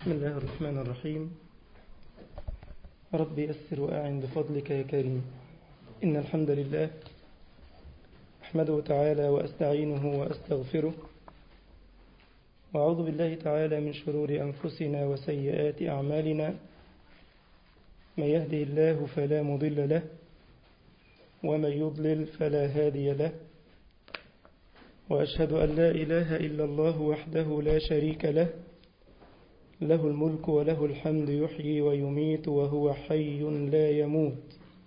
بسم الله الرحمن الرحيم. رب يسر وأعن بفضلك يا كريم. إن الحمد لله أحمده تعالى وأستعينه وأستغفره، وأعوذ بالله تعالى من شرور أنفسنا وسيئات أعمالنا. من يهده الله فلا مضل له، ومن يضلل فلا هادي له، وأشهد أن لا إله إلا الله وحده لا شريك له، له الملك وله الحمد، يحيي ويميت وهو حي لا يموت،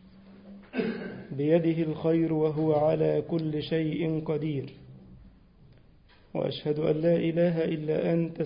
بيده الخير وهو على كل شيء قدير. وأشهد أن لا إله إلا أنت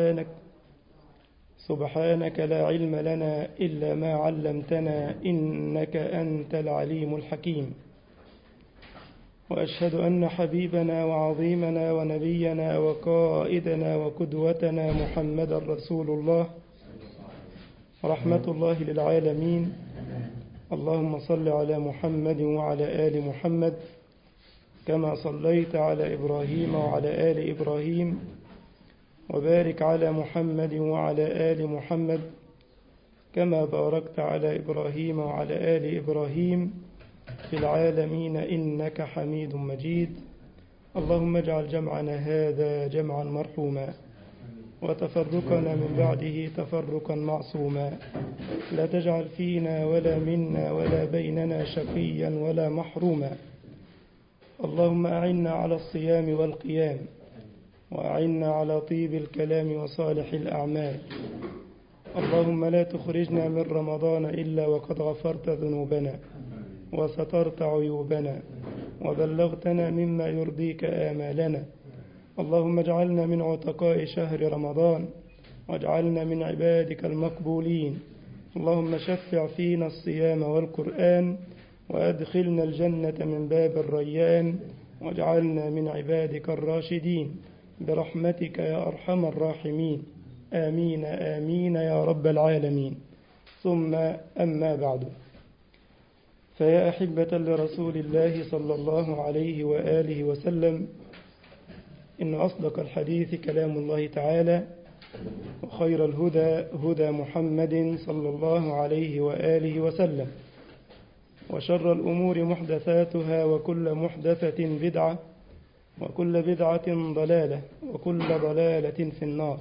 سبحانك لا علم لنا إلا ما علمتنا، إنك أنت العليم الحكيم. وأشهد أن حبيبنا وعظيمنا ونبينا وقائدنا وقدوتنا محمدا رسول الله، رحمة الله للعالمين. اللهم صل على محمد وعلى آل محمد كما صليت على إبراهيم وعلى آل إبراهيم، وبارك على محمد وعلى آل محمد كما باركت على إبراهيم وعلى آل إبراهيم في العالمين إنك حميد مجيد. اللهم اجعل جمعنا هذا جمعا مرحوما، وتفرقنا من بعده تفرقا معصوما. لا تجعل فينا ولا منا ولا بيننا شقيا ولا محروما. اللهم أعنا على الصيام والقيام، وأعنا على طيب الكلام وصالح الأعمال. اللهم لا تخرجنا من رمضان إلا وقد غفرت ذنوبنا وسترت عيوبنا وبلغتنا مما يرضيك آمالنا. اللهم اجعلنا من عتقاء شهر رمضان، واجعلنا من عبادك المقبولين. اللهم شفع فينا الصيام والقرآن، وأدخلنا الجنة من باب الريان، واجعلنا من عبادك الراشدين برحمتك يا أرحم الراحمين. آمين آمين يا رب العالمين. ثم أما بعد، فيا أحبة لرسول الله صلى الله عليه وآله وسلم، إن أصدق الحديث كلام الله تعالى، وخير الهدى هدى محمد صلى الله عليه وآله وسلم، وشر الأمور محدثاتها، وكل محدثة بدعة، وكل بدعة ضلالة، وكل ضلالة في النار.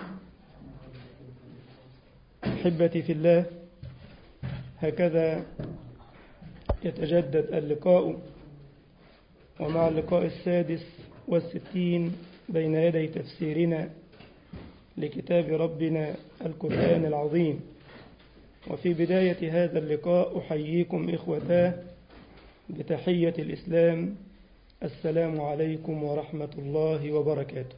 أحبتي في الله، هكذا يتجدد اللقاء، ومع اللقاء 66 بين يدي تفسيرنا لكتاب ربنا القرآن العظيم. وفي بداية هذا اللقاء أحييكم إخوتاه بتحية الإسلام: السلام عليكم ورحمة الله وبركاته.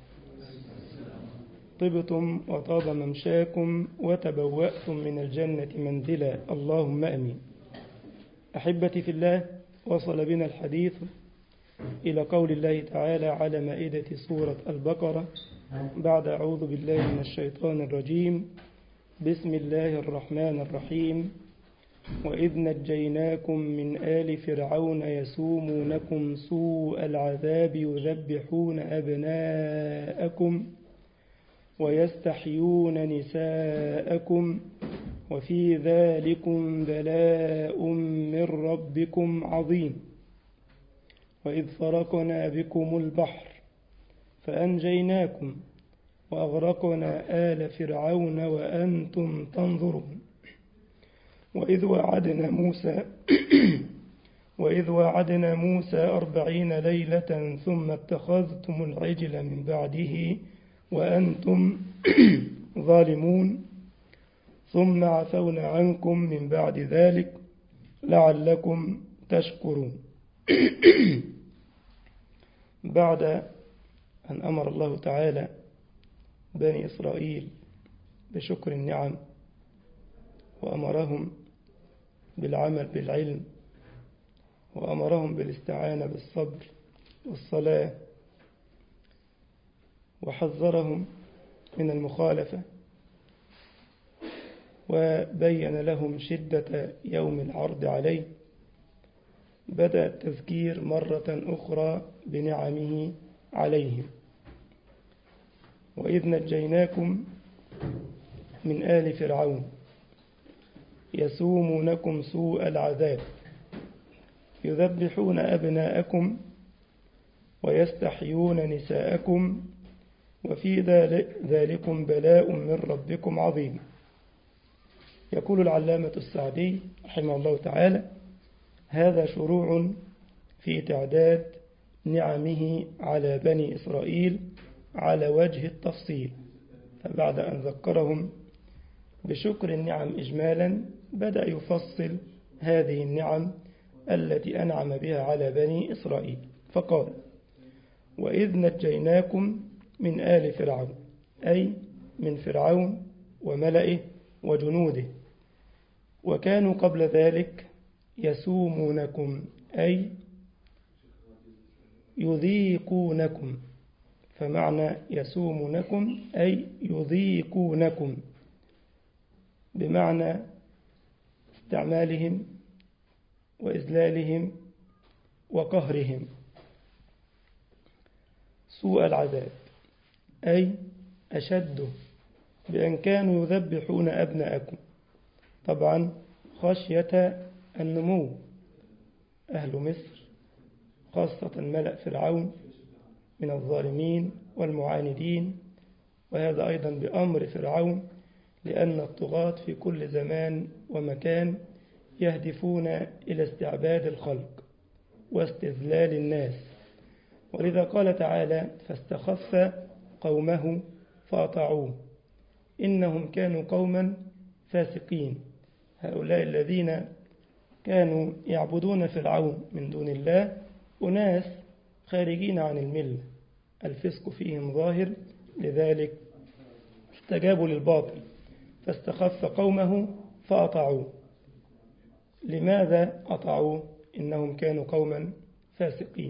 طبتم وطاب ممشاكم وتبوأتم من الجنة منزلا، اللهم أمين. أحبتي في الله، وصل بنا الحديث إلى قول الله تعالى على مائدة سورة البقرة بعد أعوذ بالله من الشيطان الرجيم. بسم الله الرحمن الرحيم: وإذ نجيناكم من آل فرعون يسومونكم سوء العذاب يذبحون أبناءكم ويستحيون نساءكم وفي ذلكم بلاء من ربكم عظيم. وإذ فرقنا بكم البحر فأنجيناكم وأغرقنا آل فرعون وأنتم تنظرون. وإذ وعدنا موسى 40 ليلة ثم اتخذتم العجل من بعده وأنتم ظالمون، ثم عفونا عنكم من بعد ذلك لعلكم تشكرون. بعد أن أمر الله تعالى بني إسرائيل بشكر النعم، وأمرهم بالعمل بالعلم، وأمرهم بالاستعانة بالصبر والصلاة، وحذرهم من المخالفة، وبين لهم شدة يوم العرض عليه، بدأ التذكير مرة أخرى بنعمه عليهم. وإذ نجيناكم من آل فرعون يسومونكم سوء العذاب يذبحون أبناءكم ويستحيون نساءكم وفي ذلكم بلاء من ربكم عظيم. يقول العلامة السعدي رحمه الله تعالى: هذا شروع في تعداد نعمه على بني إسرائيل على وجه التفصيل. فبعد أن ذكرهم بشكر النعم إجمالا بدأ يفصل هذه النعم التي أنعم بها على بني إسرائيل، فقال: وإذ نجيناكم من آل فرعون، أي من فرعون وملئه وجنوده، وكانوا قبل ذلك يسومونكم أي يذيقونكم، فمعنى يسومونكم أي يذيقونكم بمعنى استعمالهم وإذلالهم وقهرهم. سوء العذاب أي أشد، بأن كانوا يذبحون أبناءكم، طبعا خشية النمو. أهل مصر خاصة ملأ فرعون من الظالمين والمعاندين، وهذا أيضا بأمر فرعون، لأن الطغاة في كل زمان ومكان يهدفون إلى استعباد الخلق واستذلال الناس. ولذا قال تعالى: فاستخف قومه فأطاعوه إنهم كانوا قوما فاسقين. هؤلاء الذين كانوا يعبدون فرعون من دون الله أناس خارجين عن الملة، الفسق فيهم ظاهر، لذلك استجابوا للباطل. فاستخف قومه فأطاعوه. لماذا أطاعوه؟ إنهم كانوا قوما فاسقين.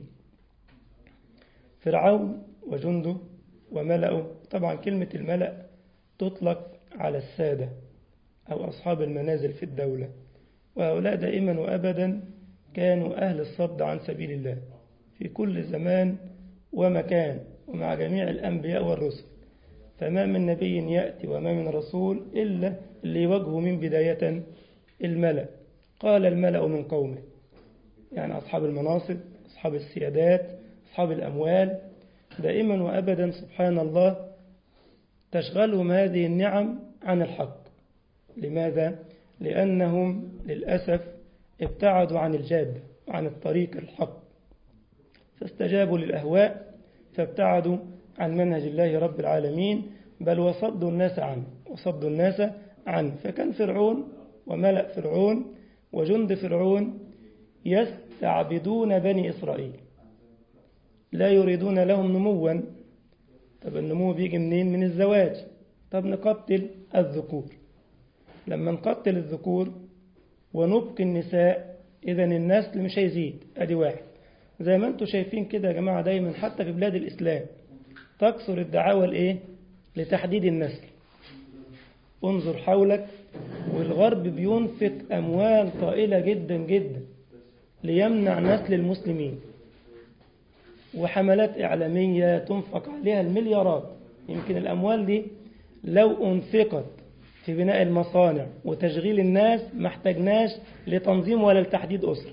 فرعون وجنده وملأه، طبعا كلمة الملأ تطلق على السادة أو أصحاب المنازل في الدولة، وهؤلاء دائما وأبدا كانوا أهل الصد عن سبيل الله في كل زمان ومكان، ومع جميع الأنبياء والرسل. فما من نبي يأتي وما من رسول إلا اللي يواجهه من بداية الملأ. قال الملأ من قومه، يعني أصحاب المناصب، أصحاب السيادات، أصحاب الأموال، دائما وأبدا سبحان الله تشغلهم هذه النعم عن الحق. لماذا؟ لأنهم للأسف ابتعدوا عن الجادة وعن الطريق الحق، فاستجابوا للأهواء، فابتعدوا عن منهج الله رب العالمين، بل وصدوا الناس عنه. فكان فرعون وملأ فرعون وجند فرعون يستعبدون بني إسرائيل، لا يريدون لهم نموا. طب النمو بيجي منين؟ من الزواج. طب نقتل الذكور. لما نقتل الذكور ونبقي النساء، إذن النسل مش هيزيد. أدي واحد. زي ما انتم شايفين كده يا جماعة، دايما حتى في بلاد الإسلام تكثر الدعاوى الإيه؟ لتحديد النسل. انظر حولك، والغرب بينفق أموال طائلة جدا جدا ليمنع نسل المسلمين، وحملات إعلامية تنفق عليها المليارات. يمكن الأموال دي لو أنفقت في بناء المصانع وتشغيل الناس ما احتاجناش لتنظيم ولا لتحديد أسرة.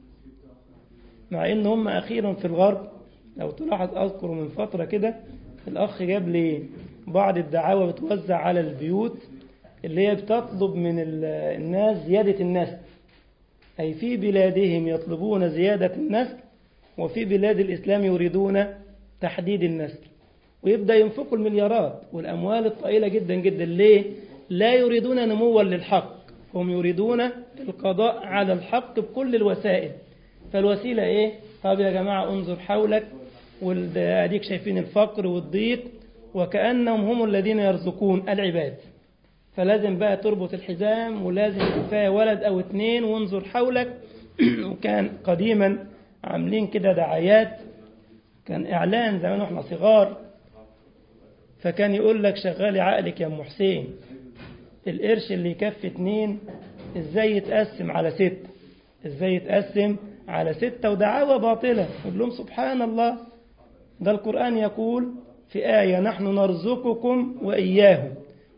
مع إن هم أخيرا في الغرب، لو تلاحظ أذكر من فترة كده الأخ جاب لي بعض الدعاوى بتوزع على البيوت اللي هي بتطلب من الناس زيادة النسل، أي في بلادهم يطلبون زيادة النسل، وفي بلاد الإسلام يريدون تحديد النسل، ويبدأ ينفقوا المليارات والأموال الطائلة جدا جدا. ليه؟ لا يريدون نموا للحق، هم يريدون القضاء على الحق بكل الوسائل. فالوسيلة إيه؟ طب يا جماعة انظر حولك، واديك شايفين الفقر والضيق، وكأنهم هم الذين يرزقون العباد. فلازم بقى تربط الحزام، ولازم كفاية ولد أو اتنين، وانظر حولك. وكان قديما عاملين كده دعايات، كان إعلان زمان واحنا صغار، فكان يقول لك شغالي عقلك يا أم حسين، القرش اللي يكفي 2 ازاي يتقسم على 6، ازاي يتقسم على 6، ودعاوى باطلة. يقول لهم سبحان الله، ده القرآن يقول في آية: نحن نرزقكم وإياهم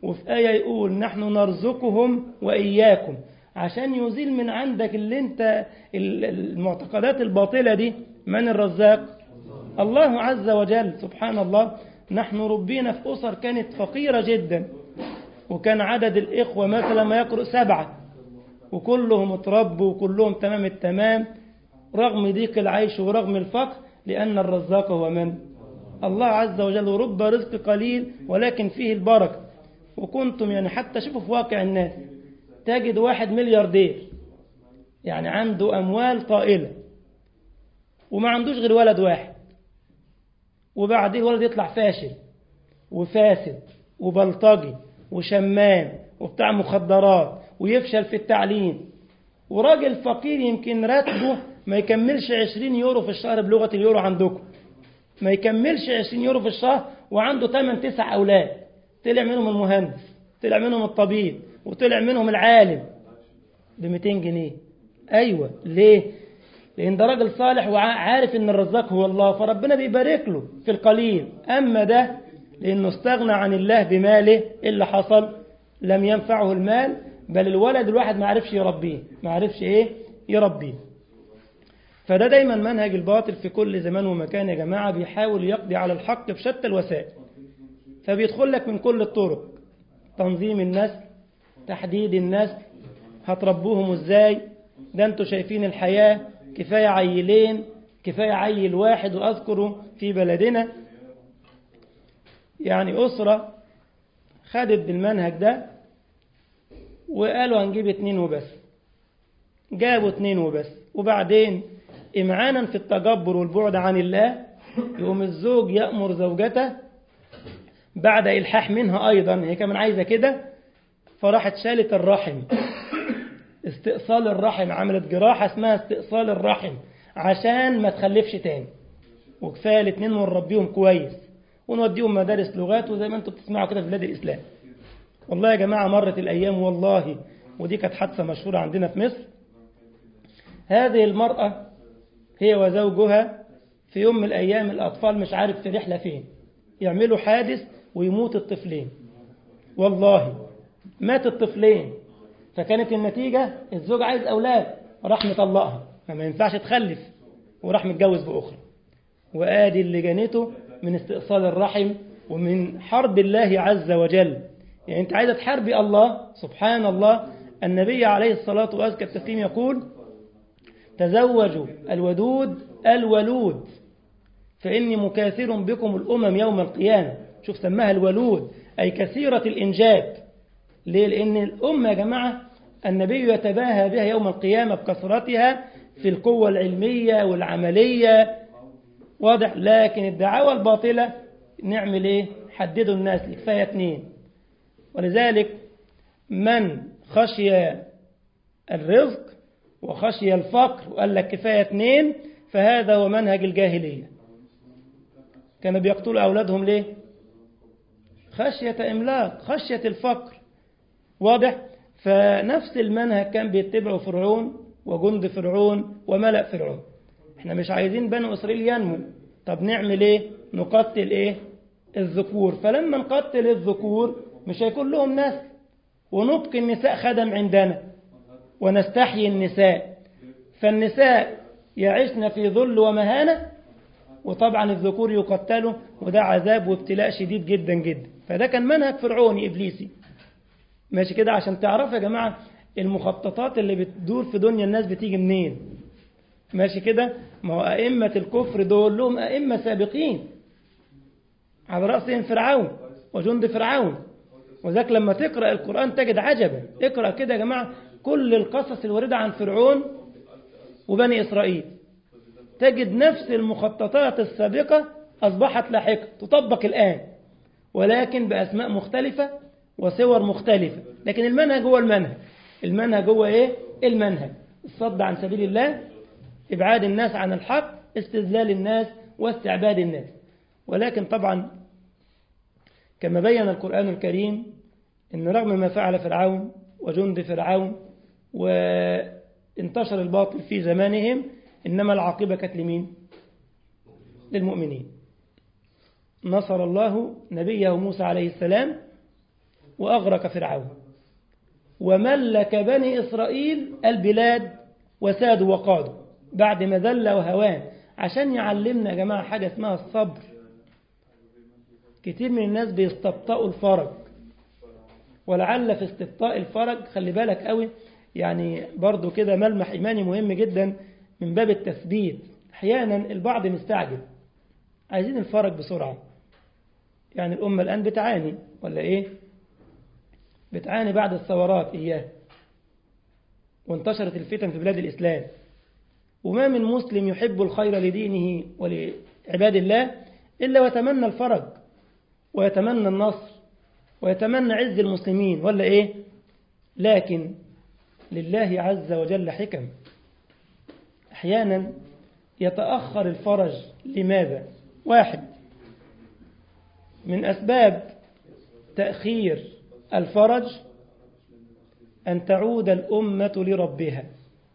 وفي آية يقول نحن نرزقهم وإياكم، عشان يزيل من عندك اللي انت المعتقدات الباطلة دي. من الرزاق؟ الله عز وجل. سبحان الله، نحن ربينا في أسر كانت فقيرة جدا، وكان عدد الإخوة مثلا ما يقرأ 7، وكلهم اتربوا وكلهم تمام التمام رغم ضيق العيش ورغم الفقر، لأن الرزاق هو من؟ الله عز وجل. ورب رزق قليل ولكن فيه البركة. وكنتم يعني حتى شوفوا في واقع الناس تجد واحد ملياردير يعني عنده أموال طائلة وما عندوش غير ولد واحد، وبعديه الولد يطلع فاشل وفاسد وبلطجي وشمام وبتاع مخدرات ويفشل في التعليم، وراجل فقير يمكن راتبه ما يكملش 20 يورو في الشهر بلغة اليورو عندكم، ما يكملش 20 يورو في الشهر، وعنده 8-9 أولاد، طلع منهم المهندس، طلع منهم الطبيب، وطلع منهم العالم ب200 جنيه. أيوة، ليه؟ لأن ده راجل صالح وعارف إن الرزاق هو الله، فربنا بيبارك له في القليل. أما ده لأنه استغنى عن الله بماله، اللي حصل لم ينفعه المال، بل الولد الواحد ما عرفش يربيه، ما عرفش يربيه. فده دايما منهج الباطل في كل زمان ومكان يا جماعة، بيحاول يقضي على الحق بشتى الوسائل. فبيدخل لك من كل الطرق: تنظيم النسل، تحديد النسل، هتربوهم ازاي، ده انتوا شايفين الحياة كفاية عيلين، كفاية عيل واحد. وأذكر في بلدنا يعني أسرة خدت بالمنهج ده وقالوا هنجيب 2 وبس، جابوا 2 وبس، وبعدين إمعانا في التجبر والبعد عن الله يقوم الزوج يأمر زوجته بعد إلحاح منها أيضا، هي كمان عايزة كده، فراحت شالت الرحم، استئصال الرحم، عملت جراحة اسمها استئصال الرحم عشان ما تخلفش تاني، وكفاية 2 ونربيهم كويس ونوديهم مدارس لغات وزي ما انتم بتسمعوا كده في بلاد الإسلام. والله يا جماعة مرت الأيام والله، ودي كانت حادثة مشهورة عندنا في مصر. هذه المرأة هي وزوجها في يوم من الأيام الأطفال مش عارف في رحلة فين، يعملوا حادث ويموت الطفلين، والله مات الطفلين. فكانت النتيجة الزوج عايز أولاد، راح مطلقها، ما ينفعش تخلف، وراح متجوز بأخرى. وآدي اللي جنته من استئصال الرحم ومن حرب الله عز وجل. يعني أنت عايزة تحاربي الله، سبحان الله. النبي عليه الصلاة وأزكى التسليم يقول: تزوجوا الودود الولود فإني مكاثر بكم الأمم يوم القيامة. شوف سماها الولود أي كثيرة الإنجاب. ليه؟ لأن الأمة يا جماعة النبي يتباهى بها يوم القيامة بكثرتها في القوة العلمية والعملية، واضح. لكن الدعاوى الباطلة نعمل إيه؟ حددوا الناس كفاية 2. ولذلك من خشي الرزق وخشي الفقر وقال لك كفاية 2، فهذا هو منهج الجاهلية. كانوا بيقتلوا أولادهم ليه؟ خشية إملاق، خشية الفقر، واضح. فنفس المنهج كان بيتبعه فرعون وجند فرعون وملأ فرعون. احنا مش عايزين بنو إسرائيل ينمو، طب نعمل ايه؟ نقتل ايه؟ الذكور. فلما نقتل الذكور مش هيكون لهم نسل، ونبقي النساء خدم عندنا ونستحيي النساء، فالنساء يعيشن في ذل ومهانة، وطبعا الذكور يقتلوا، وده عذاب وابتلاء شديد جدا جدا. فده كان منهج فرعوني إبليسي، ماشي كده. عشان تعرفوا يا جماعة المخططات اللي بتدور في دنيا الناس بتيجي منين، ماشي كده. ما هو أئمة الكفر دول لهم أئمة سابقين، على رأسهم فرعون وجند فرعون. وذاك لما تقرأ القرآن تجد عجبا. اقرأ كده يا جماعة كل القصص الواردة عن فرعون وبني إسرائيل، تجد نفس المخططات السابقة أصبحت لاحقة تطبق الآن، ولكن بأسماء مختلفة وصور مختلفة. لكن المنهج هو المنهج. المنهج هو إيه؟ المنهج الصد عن سبيل الله، إبعاد الناس عن الحق، استذلال الناس واستعباد الناس. ولكن طبعا كما بين القرآن الكريم إن رغم ما فعل فرعون وجند فرعون وانتشر الباطل في زمانهم، إنما العاقبة كانت لمين؟ للمؤمنين. نصر الله نبيه موسى عليه السلام وأغرق فرعون وملك بني إسرائيل البلاد وسادوا وقادوا بعد ما ذل وهوان، عشان يعلمنا يا جماعة حاجة اسمها الصبر. كتير من الناس بيستبطئوا الفرج، ولعل في استبطاء الفرج خلي بالك قوي، يعني برضو كده ملمح إيماني مهم جدا من باب التثبيت. أحيانا البعض مستعجل، عايزين الفرج بسرعة. يعني الأمة الآن بتعاني ولا إيه؟ بتعاني بعد الثورات إياه، وانتشرت الفتن في بلاد الإسلام، وما من مسلم يحب الخير لدينه ولعباد الله إلا ويتمنى الفرج ويتمنى النصر ويتمنى عز المسلمين ولا إيه؟ لكن لله عز وجل حكم. أحيانا يتأخر الفرج. لماذا؟ واحد من أسباب تأخير الفرج أن تعود الأمة لربها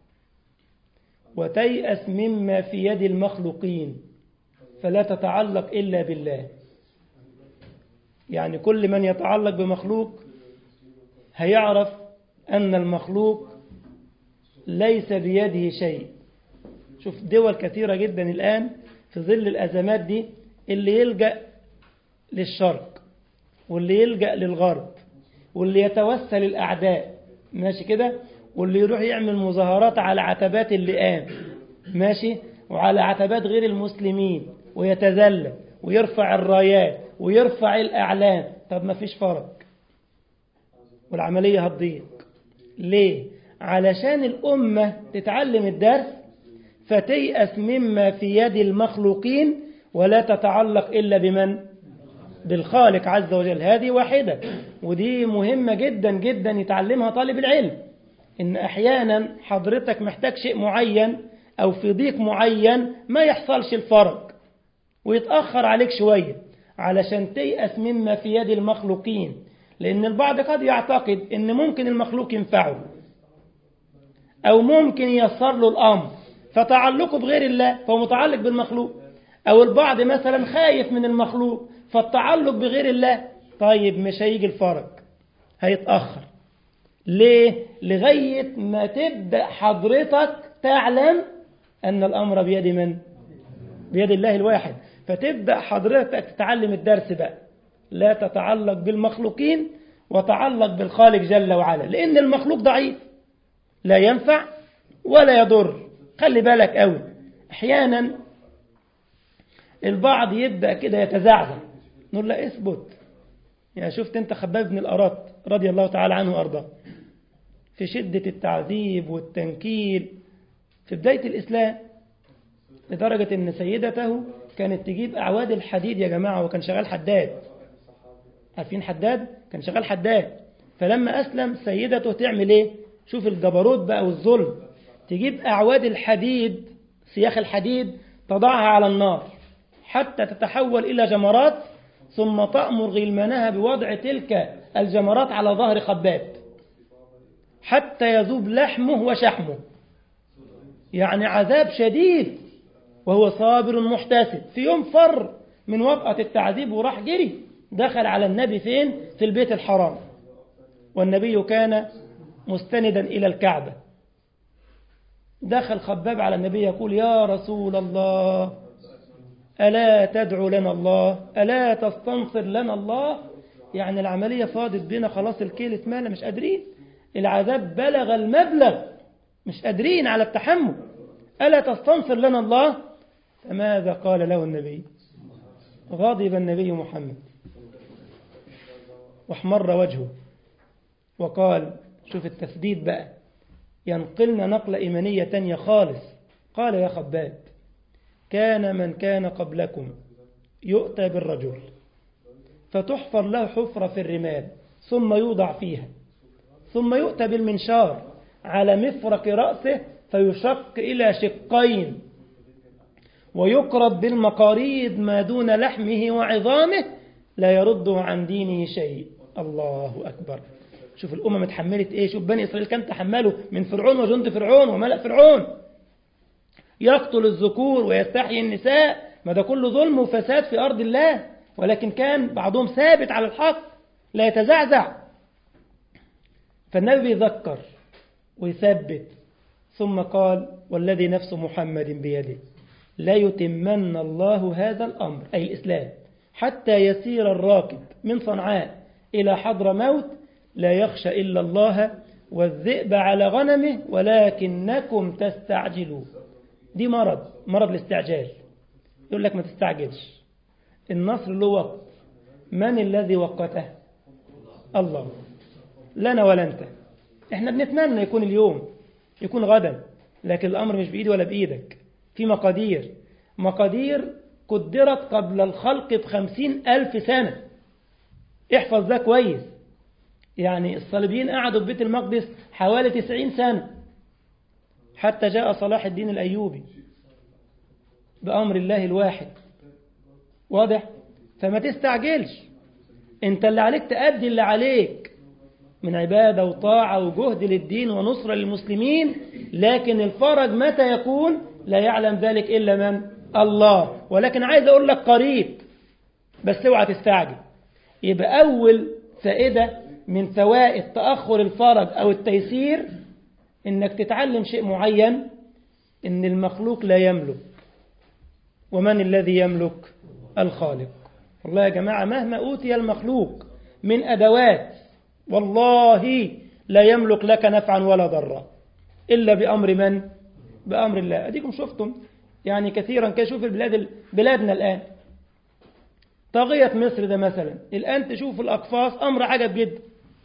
وتيأس مما في يد المخلوقين فلا تتعلق إلا بالله. يعني كل من يتعلق بمخلوق هيعرف أن المخلوق ليس بيده شيء. شوف دول كثيرة جدا الآن في ظل الأزمات دي، اللي يلجأ للشرق واللي يلجأ للغرب واللي يتوسل الأعداء، ماشي كده، واللي يروح يعمل مظاهرات على عتبات اللئام، ماشي، وعلى عتبات غير المسلمين، ويتذلل ويرفع الرايات ويرفع الأعلام. طب ما فيش فرق والعملية هتضيق. ليه؟ علشان الأمة تتعلم الدرس فتيأس مما في يد المخلوقين ولا تتعلق إلا بمن؟ بالخالق عز وجل. هذه واحدة، ودي مهمة جدا جدا يتعلمها طالب العلم، إن أحيانا حضرتك محتاج شيء معين أو في ضيق معين ما يحصلش الفرج ويتأخر عليك شوية علشان تيأس مما في يد المخلوقين. لأن البعض قد يعتقد إن ممكن المخلوق ينفعه أو ممكن ييسر له الأمر فتعلقه بغير الله فهو متعلق بالمخلوق، أو البعض مثلا خايف من المخلوق فالتعلق بغير الله. طيب مش هيجي الفرج، هيتأخر. ليه؟ لغاية ما تبدأ حضرتك تعلم أن الأمر بيد من؟ بيد الله الواحد. فتبدأ حضرتك تتعلم الدرس بقى، لا تتعلق بالمخلوقين وتعلق بالخالق جل وعلا، لأن المخلوق ضعيف لا ينفع ولا يضر. خلي بالك قوي، أحيانا البعض يبدأ كده يتزعزع، نقول لا اثبت. يعني شفت انت خباب بن الأرط رضي الله تعالى عنه وأرضاه في شدة التعذيب والتنكيل في بداية الإسلام، لدرجة ان سيدته كانت تجيب أعواد الحديد يا جماعة، وكان شغال حداد. عارفين حداد؟ كان شغال حداد. فلما أسلم سيدته تعمل ايه؟ شوف الجبروت بقى والظلم، تجيب أعواد الحديد، سياخ الحديد، تضعها على النار حتى تتحول إلى جمرات، ثم تأمر غلمانها بوضع تلك الجمرات على ظهر خباب حتى يذوب لحمه وشحمه. يعني عذاب شديد وهو صابر محتسب. في يوم فر من وطأة التعذيب وراح جري دخل على النبي فين؟ في البيت الحرام، والنبي كان مستندا إلى الكعبة. دخل خباب على النبي يقول يا رسول الله ألا تدعو لنا الله؟ ألا تستنصر لنا الله؟ يعني العملية فاضت بنا خلاص، الكيل اتمالى، مش قادرين، العذاب بلغ المبلغ، مش قادرين على التحمل، ألا تستنصر لنا الله؟ فماذا قال له النبي؟ غضب النبي محمد واحمر وجهه وقال، شوف التسديد بقى، ينقلنا نقلة إيمانية تانية خالص. قال يا خباب كان من كان قبلكم يؤتى بالرجل فتحفر له حفرة في الرمال ثم يوضع فيها، ثم يؤتى بالمنشار على مفرق رأسه فيشق إلى شقين ويقرب بالمقاريض ما دون لحمه وعظامه لا يرده عن دينه شيء. الله أكبر. شوف الأمة متحملت إيه؟ شوف بني إسرائيل كم تحملوا من فرعون وجند فرعون وملأ فرعون، يقتل الذكور ويستحيي النساء، ما ده كله ظلم وفساد في أرض الله، ولكن كان بعضهم ثابت على الحق لا يتزعزع. فالنبي بيذكر ويثبت، ثم قال والذي نفس محمد بيده لا يتمن الله هذا الأمر أي الإسلام حتى يسير الراكب من صنعاء إلى حضر موت لا يخشى إلا الله والذئب على غنمه ولكنكم تستعجلون. دي مرض الاستعجال. يقول لك ما تستعجلش، النصر له وقت. من الذي وقته؟ الله، لنا ولا أنت. احنا بنتمنى يكون اليوم، يكون غدا، لكن الأمر مش بإيدي ولا بإيدك. في مقادير قدرت قبل الخلق ب50,000 سنة. احفظ ده كويس. يعني الصليبيين قعدوا في بيت المقدس حوالي 90 سنة حتى جاء صلاح الدين الأيوبي بأمر الله الواحد. واضح؟ فما تستعجلش، انت اللي عليك تأدي اللي عليك من عبادة وطاعة وجهد للدين ونصرة للمسلمين، لكن الفرج متى يكون لا يعلم ذلك إلا من؟ الله. ولكن عايز أقول لك قريب، بس اوعى تستعجل. يبقى أول فائدة من فوائد تأخر الفرج أو التيسير إنك تتعلم شيء معين، إن المخلوق لا يملك. ومن الذي يملك؟ الخالق. والله يا جماعة مهما أوتي المخلوق من أدوات والله لا يملك لك نفعا ولا ضرا إلا بأمر من؟ بأمر الله. أديكم شفتم يعني كثيرا كشوف بلادنا الآن، طاغية مصر ده مثلا، الآن تشوف الأقفاص أمر عجب جدا.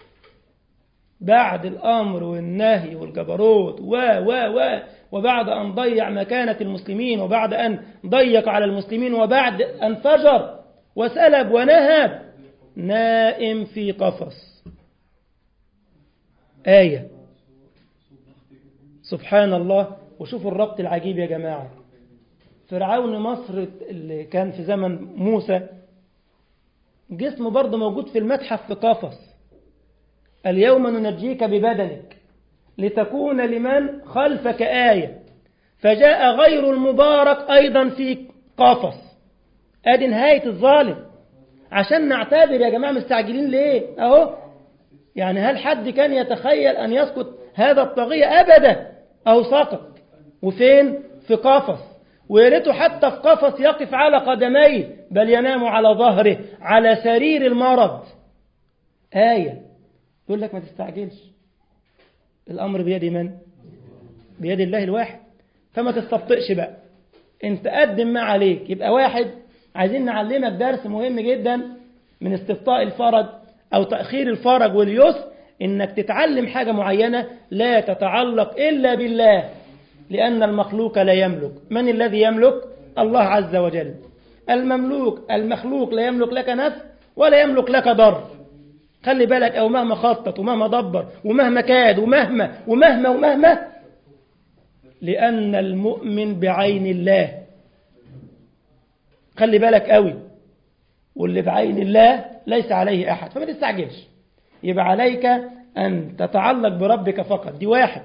بعد الأمر والنهي والجبروت وبعد أن ضيع مكانة المسلمين، وبعد أن ضيق على المسلمين، وبعد أن فجر وسلب ونهب، نائم في قفص. آية سبحان الله. وشوفوا الربط العجيب يا جماعة. فرعون مصر اللي كان في زمن موسى جسمه برضه موجود في المتحف في قفص. اليوم ننجيك ببدنك لتكون لمن خلفك آية. فجاء غير المبارك أيضا في قفص. ادي نهاية الظالم. عشان نعتبر يا جماعة مستعجلين ليه؟ اهو يعني هل حد كان يتخيل أن يسقط هذا الطاغية؟ أبدا. أو سقط. وفين؟ في قفص. ويريته حتى في قفص يقف على قدميه، بل ينام على ظهره على سرير المرض. آية. يقول لك ما تستعجلش، الأمر بيد من؟ بيد الله الواحد. فما تستبطئش بقى، انت قدم ما عليك. يبقى واحد، عايزين نعلمك درس مهم جدا من استبطاء الفرج أو تأخير الفرج واليسر، إنك تتعلم حاجة معينة لا تتعلق إلا بالله، لأن المخلوق لا يملك. من الذي يملك؟ الله عز وجل. المخلوق لا يملك لك نفع ولا يملك لك ضر. خلي بالك، أو مهما خطط ومهما دبر ومهما كاد ومهما لأن المؤمن بعين الله. خلي بالك قوي، واللي بعين الله ليس عليه أحد. فما تستعجلش. يبقى عليك أن تتعلق بربك فقط. دي واحد.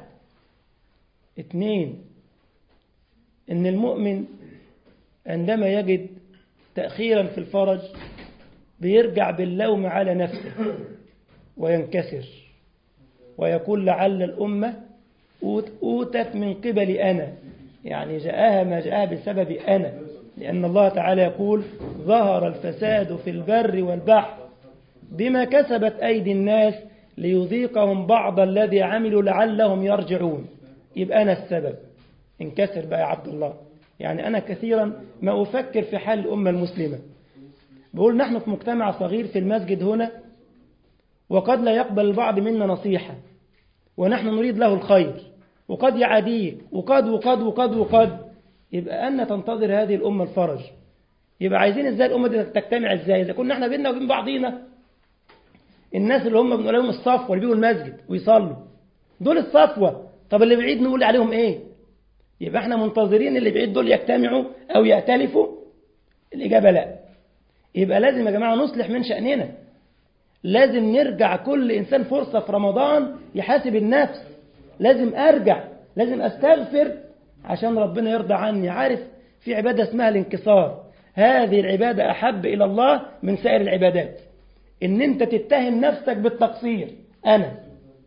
2، إن المؤمن عندما يجد تأخيرا في الفرج بيرجع باللوم على نفسه وينكسر ويقول لعل الأمة أوتت من قبل أنا، يعني جاءها ما جاءها بسبب أنا، لأن الله تعالى يقول ظهر الفساد في البر والبحر بما كسبت أيدي الناس ليذيقهم بعض الذي عملوا لعلهم يرجعون. يبقى أنا السبب. انكسر بقى يا عبد الله. يعني أنا كثيرا ما أفكر في حال الأمة المسلمة. بقول نحن في مجتمع صغير في المسجد هنا، وقد لا يقبل البعض منا نصيحة، ونحن نريد له الخير، وقد يعاديه، وقد يبقى أن تنتظر هذه الأمة الفرج. يبقى عايزين إزاي الأمة دي تجتمع إزاي؟ إذا كنا احنا بيننا وبين بعضينا، الناس اللي هم بنقول لهم الصفوة اللي بيجوا المسجد ويصلوا دول الصفوة، طب اللي بعيد نقول عليهم إيه؟ يبقى احنا منتظرين اللي بعيد دول يجتمعوا أو يأتلفوا؟ الإجابة لا. يبقى لازم يا جماعة نصلح من شأننا. لازم نرجع كل إنسان فرصة في رمضان يحاسب النفس. لازم أرجع، لازم أستغفر عشان ربنا يرضى عني. عارف في عبادة اسمها الانكسار، هذه العبادة أحب إلى الله من سائر العبادات. إن أنت تتهم نفسك بالتقصير. أنا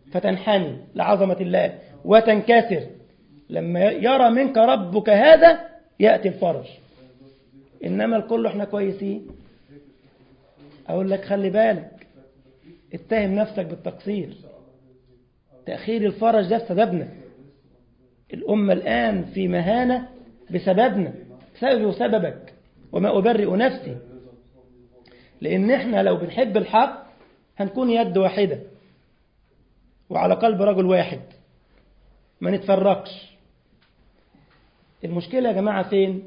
فتنحني لعظمة الله وتنكسر. لما يرى منك ربك هذا يأتي الفرج. إنما الكل احنا كويسين، أقول لك خلي بالك، اتهم نفسك بالتقصير. تأخير الفرج ده بسببنا. الأمة الآن في مهانة بسببنا، بسببي وسببك، وما أبرئ نفسي. لأن احنا لو بنحب الحق هنكون يد واحدة وعلى قلب رجل واحد، ما نتفرقش. المشكلة يا جماعة فين؟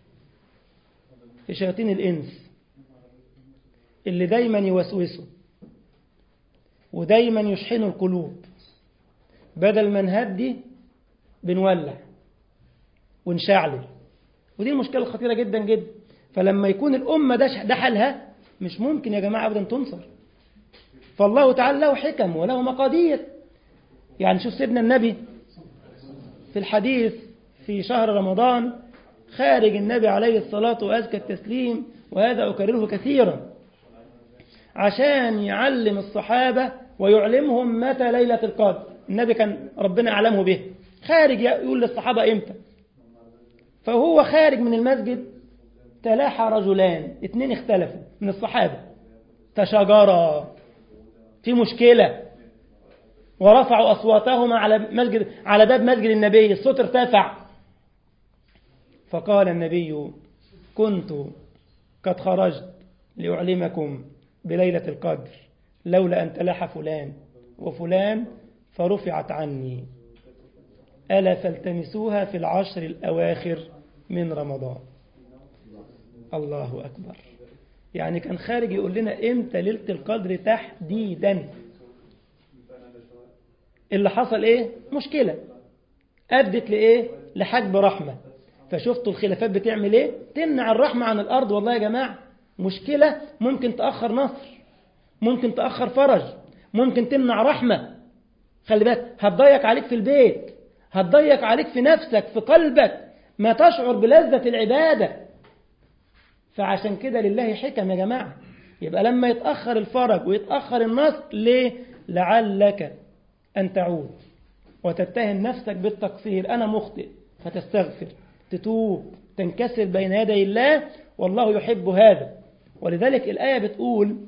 في شياطين الإنس اللي دايما يوسوسوا ودايما يشحنوا القلوب. بدل ما نهدي بنولع ونشعل، ودي المشكلة الخطيرة جدا جدا. فلما يكون الأمة ده حالها، مش ممكن يا جماعة أبدا تنصر. فالله تعالى له حكم وله مقادير. يعني شوف سيدنا النبي في الحديث في شهر رمضان، خارج النبي عليه الصلاة وأزكى التسليم، وهذا أكرره كثيرا، عشان يعلم الصحابة ويعلمهم متى ليلة القدر. النبي كان ربنا أعلمه به، خارج يقول للصحابة إمتى. فهو خارج من المسجد تلاحى رجلان، 2 اختلفوا من الصحابة، تشاجرا في مشكلة، ورفعوا أصواتهما على باب مسجد النبي. الصوت ارتفع. فقال النبي: كنت قد خرجت لأعلمكم بليلة القدر، لولا أن تلاحى فلان وفلان فرفعت عني، ألا فالتمسوها في العشر الأواخر من رمضان. الله أكبر. يعني كان خارج يقول لنا إمتى ليلة القدر تحديدا. اللي حصل إيه؟ مشكلة أدت لإيه؟ لحجب رحمة. فشفتوا الخلافات بتعمل إيه؟ تمنع الرحمة عن الأرض. والله يا جماعة مشكلة ممكن تأخر نصر، ممكن تأخر فرج، ممكن تمنع رحمة. خلي بالك، هتضيق عليك في البيت، هتضيق عليك في نفسك، في قلبك، ما تشعر بلذة العبادة. فعشان كده لله حكم يا جماعة. يبقى لما يتأخر الفرج ويتأخر النصر، ليه؟ لعلك أن تعود وتتهم نفسك بالتقصير. أنا مخطئ، فتستغفر، تتوب، تنكسر بين يدي الله، والله يحب هذا. ولذلك الآية بتقول،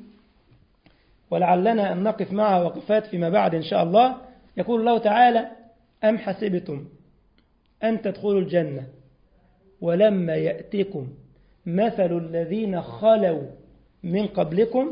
ولعلنا أن نقف معها وقفات فيما بعد إن شاء الله. يقول الله تعالى: أم حسبتم أن تدخلوا الجنة ولما يأتكم مثل الذين خلوا من قبلكم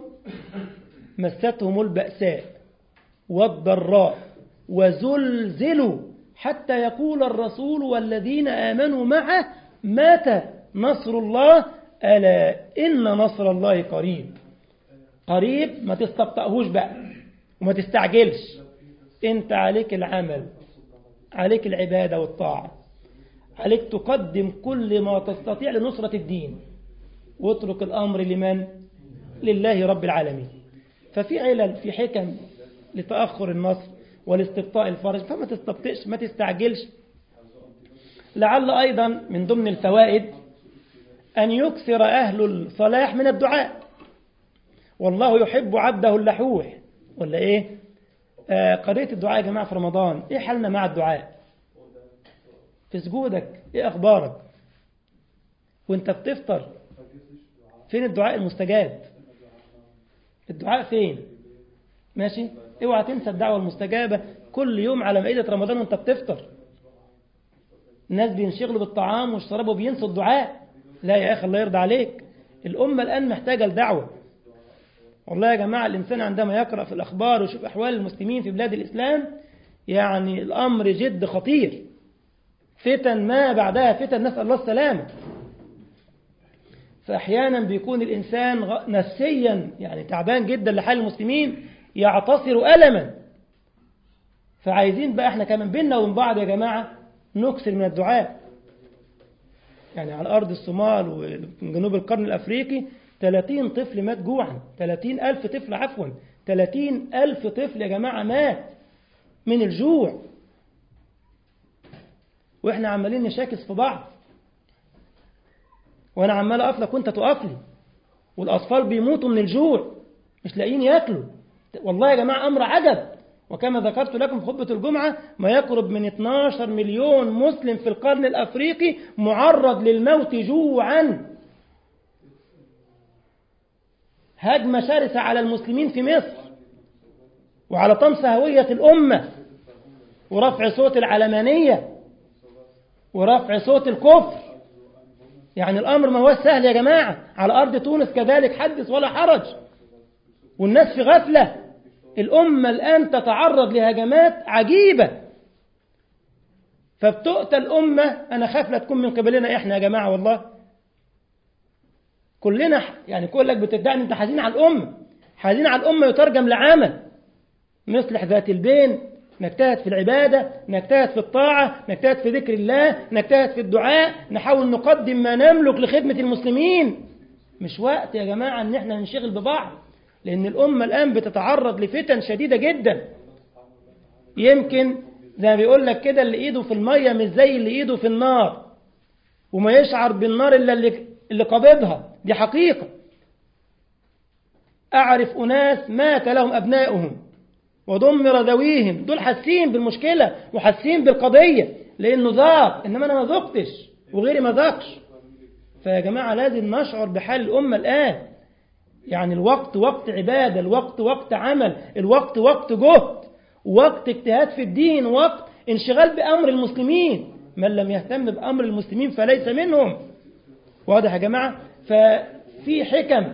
مستهم البأساء والضراء وزلزلوا حتى يقول الرسول والذين آمنوا معه متى نصر الله ألا إن نصر الله قريب. قريب، ما تستبطئهوش بقى وما تستعجلش. انت عليك العمل، عليك العبادة والطاعة، عليك تقدم كل ما تستطيع لنصرة الدين، واترك الأمر لمن؟ لله رب العالمين. ففي علل، في حكم لتأخر النصر والاستبطاء الفرج، فما تستبطئش، ما تستعجلش. لعل أيضا من ضمن الفوائد أن يكثر أهل الصلاح من الدعاء. والله يحب عبده اللحوح، ولا إيه؟ قضية الدعاء يا جماعة في رمضان، إيه حالنا مع الدعاء؟ في سجودك إيه أخبارك؟ وانت بتفطر فين الدعاء المستجاب؟ الدعاء فين؟ ماشي؟ اوعى تنسى الدعوة المستجابة كل يوم على مائدة رمضان وانت بتفطر. الناس بينشغلوا بالطعام والشراب وبينسوا الدعاء. لا يا أخي، الله يرضى عليك، الأمة الآن محتاجة لدعوة. والله يا جماعة الإنسان عندما يقرأ في الأخبار ويشوف أحوال المسلمين في بلاد الإسلام، يعني الأمر جد خطير. فتن ما بعدها فتن، نسأل الله السلامة. فأحيانا بيكون الإنسان نفسيا يعني تعبان جدا لحال المسلمين، يعتصر ألما. فعايزين بقى احنا كمان بيننا وبين بعض يا جماعة نكسر من الدعاء. يعني على أرض الصومال وجنوب القرن الأفريقي 30 طفل مات جوعا، 30,000 طفل، عفوا 30,000 طفل يا جماعة مات من الجوع. وإحنا عمالين نشاكس في بعض، وأنا عمال أقف وأنت تقف لي، والأطفال بيموتوا من الجوع مش لاقيين ياكلوا. والله يا جماعة أمر عجب، وكما ذكرت لكم في خطبة الجمعة ما يقرب من 12 مليون مسلم في القرن الأفريقي معرض للموت جوعا. هجمة شرسة على المسلمين في مصر وعلى طمس هوية الأمة ورفع صوت العلمانية ورفع صوت الكفر. يعني الأمر ما هو سهل يا جماعة. على أرض تونس كذلك حدث ولا حرج، والناس في غفلة. الأمة الآن تتعرض لهجمات عجيبة، فبتؤتى الأمة. أنا خاف لا تكون من قبلنا إحنا يا جماعة، والله كلنا يعني كلك بتدعي أنت حزين على الأمة. حزين على الأمة يترجم لعمل، نصلح ذات البين، نجتهد في العبادة، نجتهد في الطاعة، نجتهد في ذكر الله، نجتهد في الدعاء، نحاول نقدم ما نملك لخدمة المسلمين. مش وقت يا جماعة أن احنا ننشغل ببعض، لأن الأمة الآن بتتعرض لفتن شديدة جدا. يمكن زي ما بيقول لك كده، اللي إيده في المية مش زي اللي إيده في النار، وما يشعر بالنار إلا اللي قبضها. دي حقيقة. أعرف أناس مات لهم أبنائهم ودمر ذويهم، دول حاسين بالمشكلة وحاسين بالقضية لأنه ذاق، إنما أنا ما ذقتش وغيري ما ذاقش. فيا جماعة لازم نشعر بحال الأمة الآن. يعني الوقت وقت عبادة، الوقت وقت عمل، الوقت وقت جهد، وقت اجتهاد في الدين، وقت انشغال بأمر المسلمين. من لم يهتم بأمر المسلمين فليس منهم. واضح يا جماعة؟ ففي حكم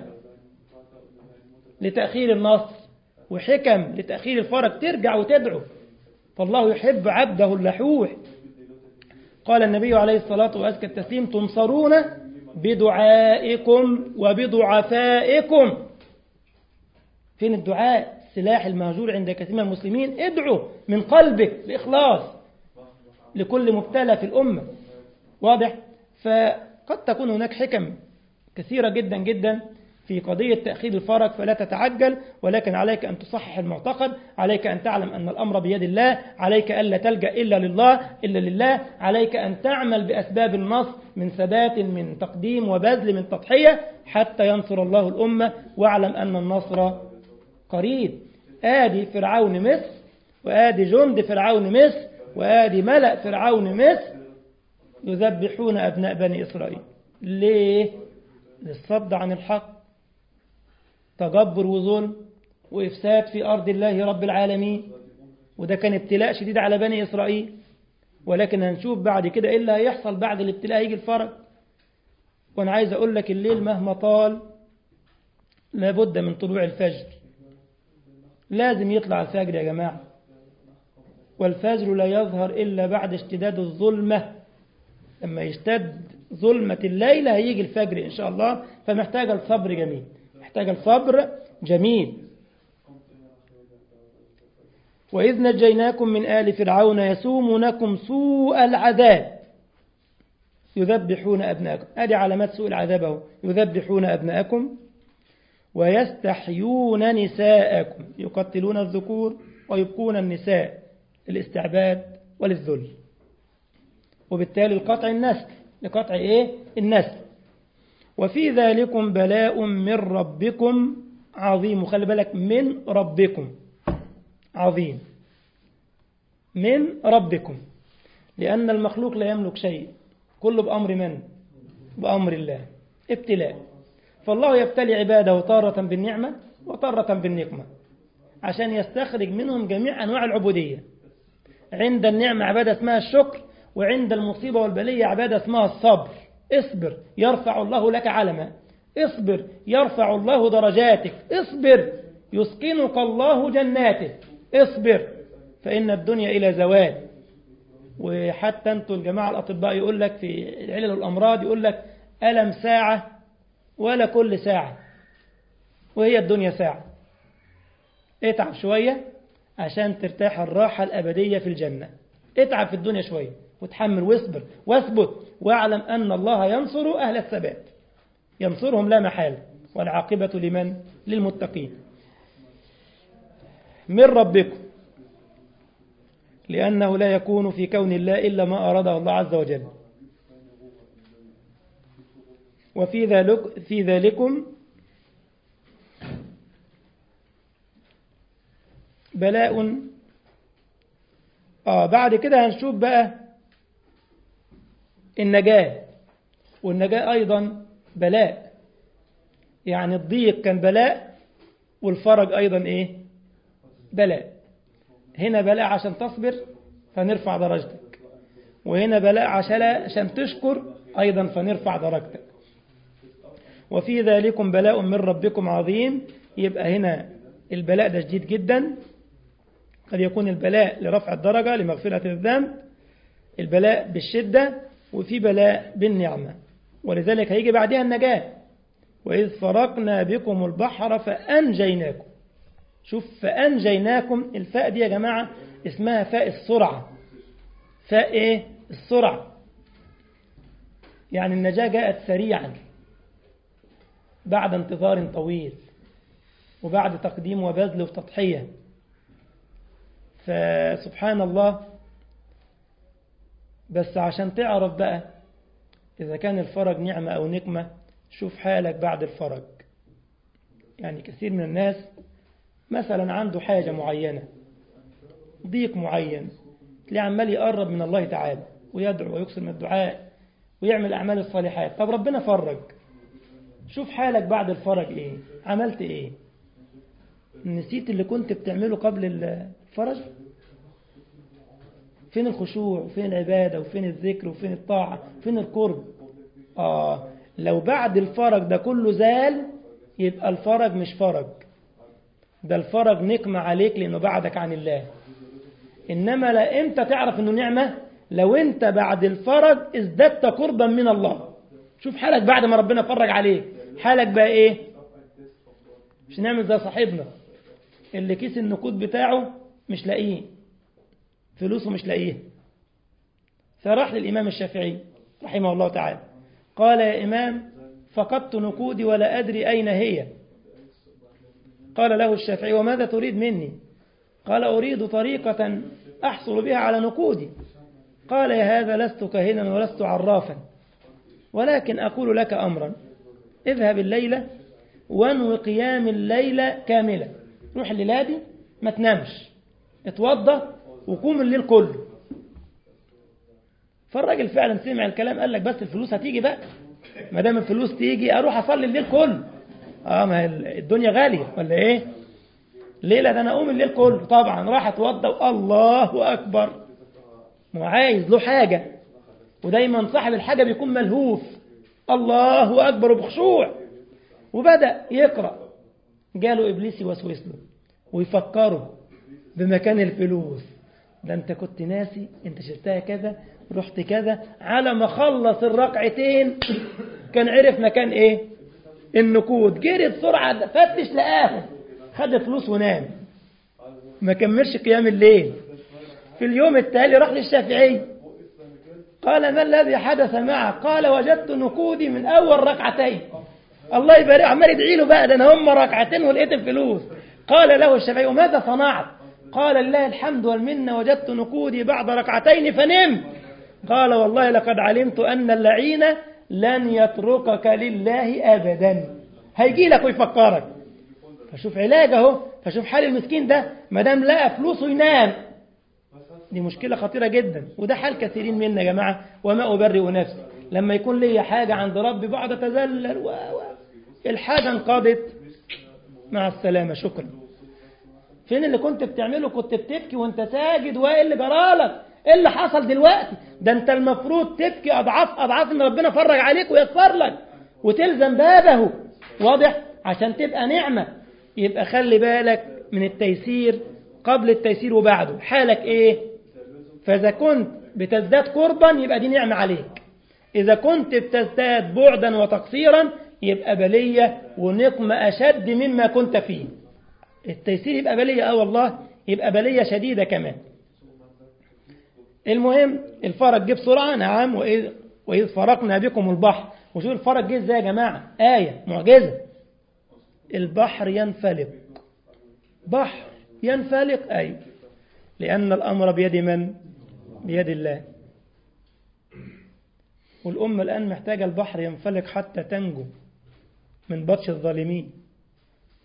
لتأخير النصر وحكم لتأخير الفرج. ترجع وتدعو، فالله يحب عبده اللحوح. قال النبي عليه الصلاة وأزكى التسليم: تنصرون بدعائكم وبضعفائكم. فين الدعاء؟ السلاح المهجور عند كثير من المسلمين. ادعو من قلبك بإخلاص لكل مبتلى في الأمة. واضح؟ فقد تكون هناك حكم كثيرة جدا جدا في قضية تأخير الفرج، فلا تتعجل، ولكن عليك أن تصحح المعتقد، عليك أن تعلم أن الأمر بيد الله، عليك ألا تلجأ إلا لله، عليك أن تعمل بأسباب النصر من ثبات، من تقديم وبذل، من تضحية، حتى ينصر الله الأمة. واعلم أن النصر قريب. آدي فرعون مصر، وآدي جند فرعون مصر، وآدي ملأ فرعون مصر يذبحون أبناء بني إسرائيل. ليه؟ للصد عن الحق، تجبر وظلم وإفساد في أرض الله رب العالمين. وده كان ابتلاء شديد على بني إسرائيل، ولكن هنشوف بعد كده إيه اللي هيحصل بعد الابتلاء. يجي الفرج. وأنا عايز أقول لك الليل مهما طال لابد من طلوع الفجر. لازم يطلع الفجر يا جماعة، والفجر لا يظهر إلا بعد اشتداد الظلمة. لما يشتد ظلمة الليل هيجي الفجر إن شاء الله. فمحتاج الصبر جميل، محتاج الصبر جميل. وإذ نجيناكم من آل فرعون يسومونكم سوء العذاب يذبحون أبناءكم. هذه علامات سوء العذاب اهو. يذبحون أبناءكم ويستحيون نساءكم، يقتلون الذكور ويبقون النساء للاستعباد وللذل، وبالتالي لقطع النسل. لقطع إيه؟ النسل. وفي ذلكم بلاء من ربكم عظيم. وخلي بالك، من ربكم عظيم، من ربكم، لأن المخلوق لا يملك شيء، كله بأمر من؟ بأمر الله. ابتلاء. فالله يبتلي عباده تارة بالنعمة وتارة بالنقمة عشان يستخرج منهم جميع أنواع العبودية. عند النعمة عبادة اسمها الشكر، وعند المصيبة والبلية عبادة اسمها الصبر. اصبر يرفع الله لك علما، اصبر يرفع الله درجاتك، اصبر يسكنك الله جناته، اصبر فإن الدنيا إلى زوال. وحتى أنتوا الجماعة الأطباء يقول لك في العلل والأمراض، يقول لك ألم ساعة ولا كل ساعة، وهي الدنيا ساعة. اتعب شوية عشان ترتاح الراحة الأبدية في الجنة. اتعب في الدنيا شوية وتحمل واصبر واثبت، واعلم أن الله ينصر أهل الثبات، ينصرهم لا محال، والعاقبة لمن؟ للمتقين. من ربكم، لأنه لا يكون في كون الله إلا ما أراده الله عز وجل. وفي ذلكم بلاء بعد كده هنشوف بقى النجاة، والنجاة أيضا بلاء، يعني الضيق كان بلاء والفرج أيضا إيه؟ بلاء. هنا بلاء عشان تصبر فنرفع درجتك، وهنا بلاء عشان تشكر أيضا فنرفع درجتك. وفي ذلكم بلاء من ربكم عظيم. يبقى هنا البلاء ده شديد جدا، قد يكون البلاء لرفع الدرجة لمغفرة الذنب، البلاء بالشدة، وفي بلاء بالنعمة. ولذلك هيجي بعدها النجاة، وإذ فرقنا بكم البحر فأنجيناكم. شوف فأنجيناكم، الفاء دي يا جماعة اسمها فاء السرعة. فاء إيه؟ السرعة، يعني النجاة جاءت سريعا بعد انتظار طويل وبعد تقديم وبذل وتضحية. فسبحان الله. بس عشان تعرف بقى إذا كان الفرج نعمة أو نقمة، شوف حالك بعد الفرج. يعني كثير من الناس مثلا عنده حاجة معينة، ضيق معين، تلاقيه عمال يقرب من الله تعالى ويدعو ويكثر من الدعاء ويعمل أعمال الصالحات. طب ربنا فرج، شوف حالك بعد الفرج إيه؟ عملت إيه؟ نسيت اللي كنت بتعمله قبل الفرج؟ فين الخشوع وفين العبادة وفين الذكر وفين الطاعة وفين القرب؟ لو بعد الفرج ده كله زال يبقى الفرج مش فرج، ده الفرج نقمة عليك لأنه بعدك عن الله. إنما لا، إمتى تعرف أنه نعمة؟ لو أنت بعد الفرج ازددت قربا من الله. شوف حالك بعد ما ربنا فرج عليك، حالك بقى إيه؟ مش نعمل زي صاحبنا اللي كيس النقود بتاعه مش لاقيه، فلوسه مش لاقيه، فراح للإمام الشافعي رحمه الله تعالى قال: يا إمام، فقدت نقودي ولا أدري أين هي. قال له الشافعي: وماذا تريد مني؟ قال: أريد طريقة أحصل بها على نقودي. قال: يا هذا لست كاهنا ولست عرافا، ولكن أقول لك أمرا، اذهب الليلة وانوي قيام الليلة كاملة. روح الليلة دي ما تنامش، اتوضى وقوم الليل كله. فالراجل فعلا سمع الكلام، قال لك بس الفلوس هتيجي بقى، ما دام الفلوس تيجي اروح اصلي الليل كله. ما الدنيا غالية ولا ايه؟ ليلة ده انا اقوم الليل كله. طبعا راح اتوضى والله اكبر، ما عايز له حاجة، ودايما صاحب الحاجة بيكون ملهوف، الله اكبر وبخشوع، وبدأ يقرأ. جاله ابليس يوسوس له ويفكره بمكان الفلوس، ده انت كنت ناسي، انت شلتها كذا، رحت كذا. على ما خلص الركعتين كان عرف مكان ايه؟ النقود. جري بسرعة فتش لقاهم، خد فلوس ونام، ما كملش قيام الليل. في اليوم التالي راح للشافعي قال: ما الذي حدث معك؟ قال: وجدت نقودي من اول ركعتين. الله يبارك، عمال يدعي له بقى، ده انا هم ركعتين ولقيت الفلوس. قال له الشافعي: وماذا صنعت؟ قال: لله الحمد والمنة، وجدت نقودي بعد ركعتين فنمت. قال: والله لقد علمت أن اللعين لن يتركك لله أبدا، هيجي لك ويفكرك. فشوف علاجه، فشوف حال المسكين ده، ما دام لقى فلوسه ينام. دي مشكلة خطيرة جدا، وده حال كثيرين منا يا جماعة. وما أبرئ نفسي، لما يكون لي حاجة عند ربي بقعد أتذلل الحاجة انقضت، مع السلامة، شكرا. فين اللي كنت بتعمله؟ كنت بتبكي وانت ساجد، وايه اللي جرالك؟ ايه اللي حصل دلوقتي؟ ده انت المفروض تبكي اضعاف ان ربنا فرج عليك ويسر لك وتلزم بابه، واضح؟ عشان تبقى نعمة. يبقى خلي بالك من التيسير قبل التيسير وبعده، حالك ايه؟ فاذا كنت بتزداد قربا يبقى دي نعمة عليك، اذا كنت بتزداد بعدا وتقصيرا يبقى بلية ونقمة اشد مما كنت فيه. التيسير يبقى بلية، والله يبقى بلية شديدة كمان. المهم الفرج جه بسرعة، نعم. وإذ فرقنا بكم البحر. وشوف الفرج جه ازاي يا جماعة، آية معجزة. البحر ينفلق، بحر ينفلق، أي لأن الأمر بيد من؟ بيد الله. والأمة الآن محتاجة البحر ينفلق حتى تنجو من بطش الظالمين.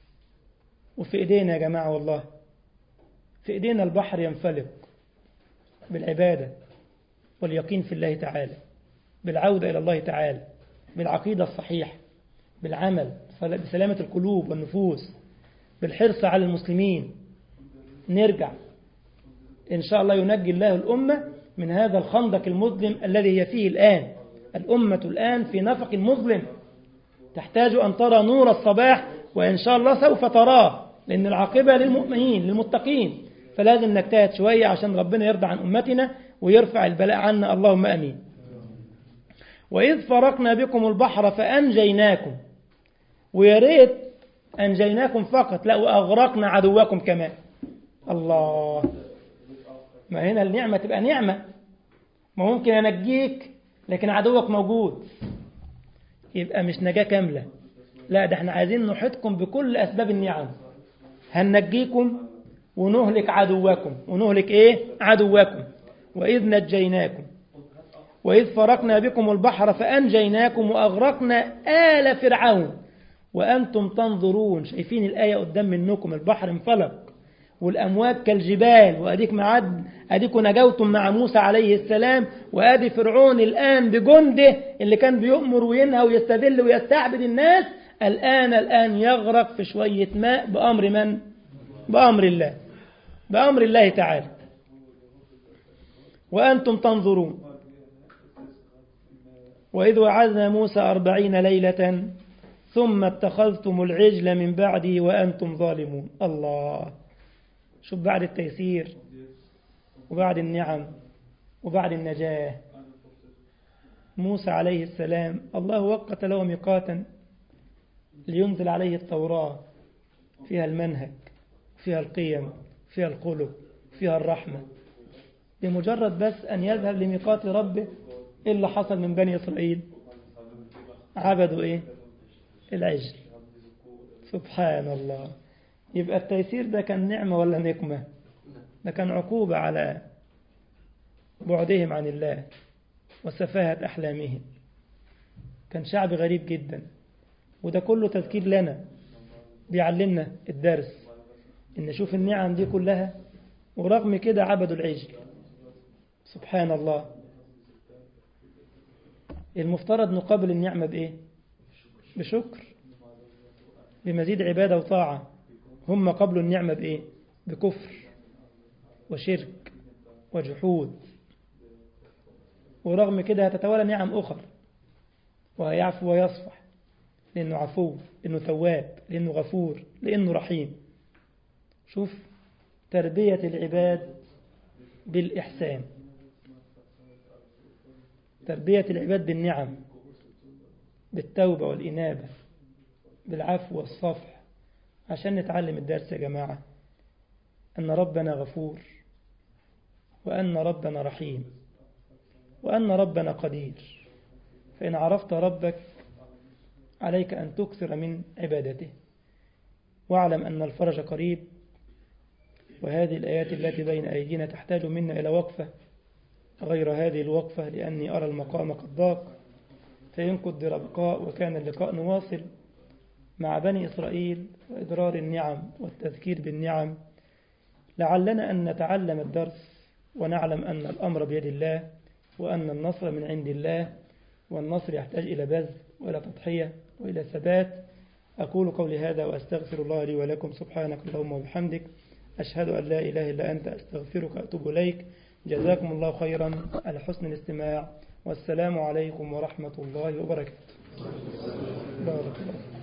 وفي إيدينا يا جماعة، والله في إيدينا البحر ينفلق. بالعبادة واليقين في الله تعالى، بالعودة إلى الله تعالى، بالعقيدة الصحيحة، بالعمل، بسلامة القلوب والنفوس، بالحرص على المسلمين. نرجع إن شاء الله ينجي الله الأمة من هذا الخندق المظلم الذي هي فيه الآن. الأمة الآن في نفق مظلم تحتاج أن ترى نور الصباح، وإن شاء الله سوف تراه، لأن العاقبة للمؤمنين للمتقين. فلازم نجتهد شوية عشان ربنا يرضى عن أمتنا ويرفع البلاء عنا، اللهم أمين. وإذ فرقنا بكم البحر فأنجيناكم، ويا ريت أنجيناكم فقط، لا وأغرقنا عدوكم كمان. الله، ما هنا النعمة تبقى نعمة، ما ممكن أنجيك لكن عدوك موجود، يبقى مش نجاة كاملة. لا، ده احنا عايزين نحيطكم بكل أسباب النعم، هننجيكم ونهلك عدوكم. ونهلك إيه؟ عدوكم. وإذ نجيناكم وإذ فرقنا بكم البحر فأنجيناكم وأغرقنا آل فرعون وأنتم تنظرون. شايفين الآية قدام منكم، البحر انفلق والأمواج كالجبال، وأديك معد أديكم نجوتم مع موسى عليه السلام، وأدي فرعون الآن بجنده اللي كان بيؤمر وينهى ويستذل ويستعبد الناس، الآن يغرق في شوية ماء بأمر من؟ بأمر الله، بأمر الله تعالى. وأنتم تنظرون. وإذ وعدنا موسى 40 ليلة ثم اتخذتم العجل من بعده وأنتم ظالمون. الله، شوف بعد التيسير وبعد النعم وبعد النجاة، موسى عليه السلام الله وقت له ميقاتا لينزل عليه التوراة، فيها المنهج، فيها القيم، فيها الخلق، فيها الرحمة. بمجرد بس أن يذهب لميقات ربه، إيه اللي حصل من بني إسرائيل؟ عبدوا إيه؟ العجل. سبحان الله. يبقى التيسير ده كان نعمة ولا نقمة؟ ده كان عقوبة على بعدهم عن الله وسفاهة أحلامهم. كان شعب غريب جدا، وده كله تذكير لنا، بيعلمنا الدرس إن نشوف النعم دي كلها ورغم كده عبدوا العجل. سبحان الله. المفترض نقابل النعمة بإيه؟ بشكر، بمزيد عبادة وطاعة. هم قبلوا النعمة بإيه؟ بكفر وشرك وجحود، ورغم كده هتتوالى نعم أخر، وهيعفو ويصفح، لأنه عفو، لأنه تواب، لأنه غفور، لأنه رحيم. شوف تربية العباد بالإحسان، تربية العباد بالنعم، بالتوبة والإنابة، بالعفو والصفح، عشان نتعلم الدرس يا جماعة، أن ربنا غفور، وأن ربنا رحيم، وأن ربنا قدير. فإن عرفت ربك عليك أن تكثر من عبادته، واعلم أن الفرج قريب. وهذه الآيات التي بين أيدينا تحتاج منا إلى وقفة غير هذه الوقفة، لأني أرى المقام قد ضاق، فإن قدر بقاء وكان اللقاء نواصل مع بني إسرائيل وإدرار النعم والتذكير بالنعم، لعلنا أن نتعلم الدرس ونعلم أن الأمر بيد الله، وأن النصر من عند الله، والنصر يحتاج إلى بذل وإلى تضحية وإلى ثبات. أقول قولي هذا وأستغفر الله لي ولكم. سبحانك اللهم وبحمدك، أشهد أن لا إله إلا أنت، أستغفرك وأتوب إليك. جزاكم الله خيرا على حسن الاستماع، والسلام عليكم ورحمة الله وبركاته. بارك الله.